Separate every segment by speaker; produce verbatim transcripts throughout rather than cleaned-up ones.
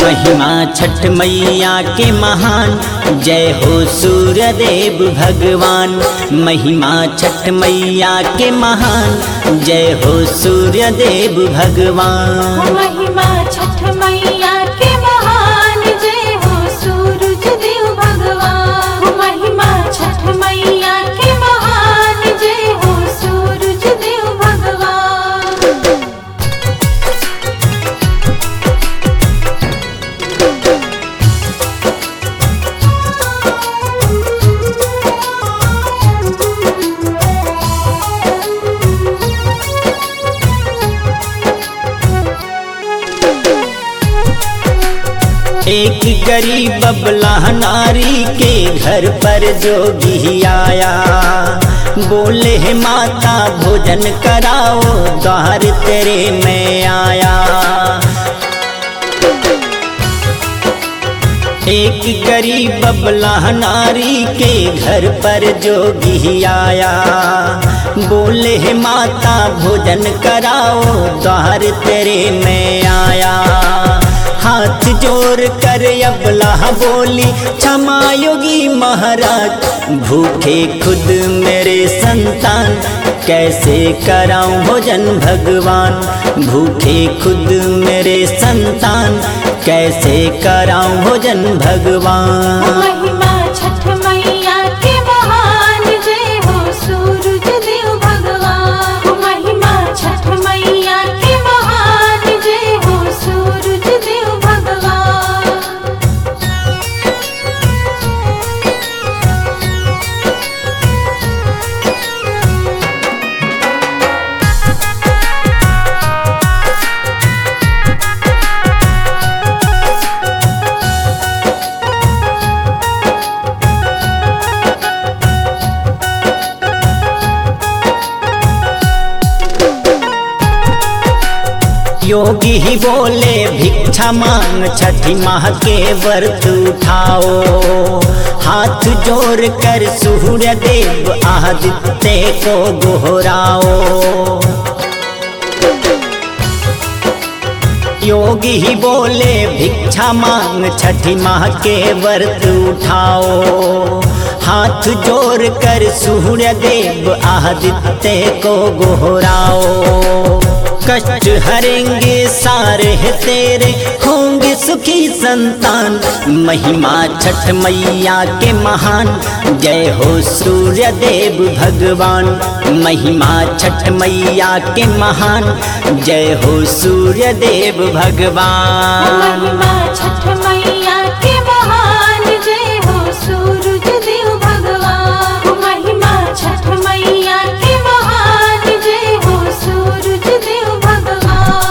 Speaker 1: महिमा छठ मैया के महान, जय हो सूर्य देव भगवान। महिमा छठ मैया के महान, जय हो सूर्य देव भगवान।
Speaker 2: महिमा छठ मैया के महान, जय हो सूरज देव भगवान। महिमा छठ मैया के महान, जय हो सूरज देव भगवान।
Speaker 1: एक गरीब अबला नारी के घर पर जोगी आया, बोले हे माता भोजन कराओ, द्वार तेरे मैं आया। एक गरीब अबला नारी के घर पर जोगी आया, बोले हे माता भोजन कराओ, द्वार तेरे मैं आया। हाथ जोड़ कर अबला बोली, क्षमा योगी महाराज, भूखे खुद मेरे संतान, कैसे कराऊं भोजन भगवान। भूखे खुद मेरे संतान, कैसे कराऊं भोजन भगवान।
Speaker 2: महिमा छठ मैया के महान, जय हो सूरज देव भगवान। महिमा छठ मैया के महान, जय हो सूरज देव भगवान।
Speaker 1: योगी ही बोले भिक्षा मांग, छठी माह के व्रत उठाओ। हाथ जोड़ कर सूर्य देव आदित्य को गोहराओ। योगी ही बोले भिक्षा मांग, छठी माह के व्रत उठाओ। हाथ जोड़ कर सूर्य देव आदित्य को गोहराओ। कष्ट हरेंगे सारे है तेरे, होंगे सुखी संतान। महिमा छठ मैया के महान, जय हो सूर्य देव भगवान। महिमा छठ मैया के महान, जय हो सूर्य देव भगवान।
Speaker 2: महिमा छठ मैया के महान, जय हो सूरज देव भगवान। महिमा छठ मैया के महान, जय हो सूरज देव भगवान।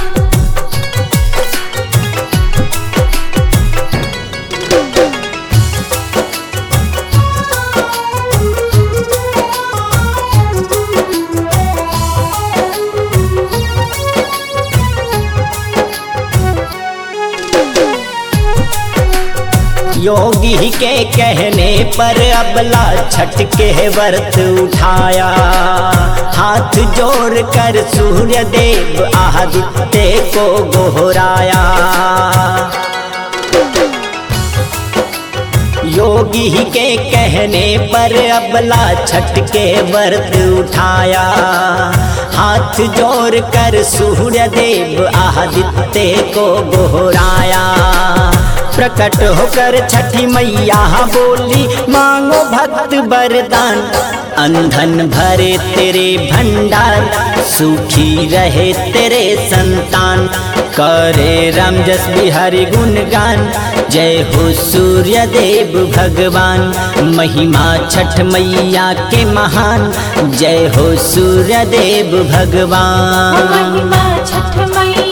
Speaker 1: योगी के कहने पर अबला छठ के व्रत उठाया। हाथ जोड़ कर सूर्य देव आदित्य को गोहराया। योगी के कहने पर अबला छठ के व्रत उठाया। हाथ जोड़ कर सूर्य देव आदित्य को गोहराया। प्रकट होकर छठी मैया बोली, मांगो भक्त वरदान। अंधन भरे तेरे भंडार, सुखी रहे तेरे संतान। करे राम जस बिहारी गुणगान, जय हो सूर्य देव भगवान। महिमा छठ मैया के महान, जय हो सूर्य देव भगवान।
Speaker 2: महिमा छठ मैया